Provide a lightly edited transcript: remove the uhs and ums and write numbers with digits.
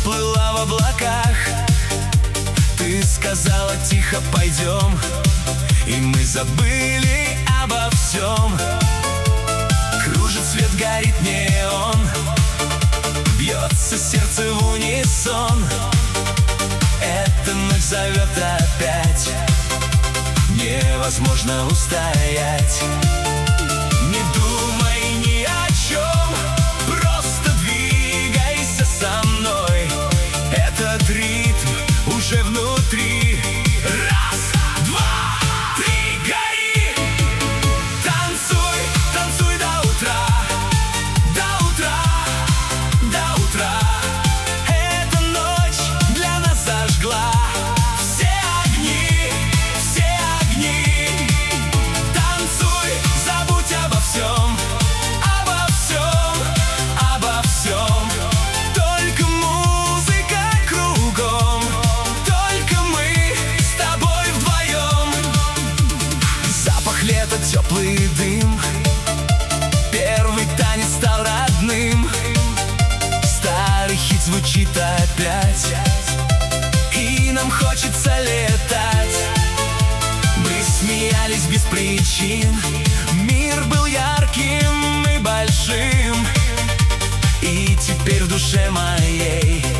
плыла в облаках. Ты сказала тихо: пойдем. И мы забыли обо всем. Кружит свет, горит неон, бьется сердце в унисон. Эта ночь зовет опять, невозможно устоять. Не думай ни о чем, просто двигайся со мной. Этот ритм уже внутри. Раз, два, три, гори! Танцуй, танцуй до утра, до утра, до утра. Эта ночь для нас зажгла все огни, все огни. Танцуй, забудь обо всем, обо всем, обо всем. Только музыка кругом, только мы с тобой вдвоем. Запах лета, теплый дым, первый танец стал родным. Старый хит звучит опять, и нам хочется летать. Мы смеялись без причин, мир был ярким и большим. И теперь в душе моей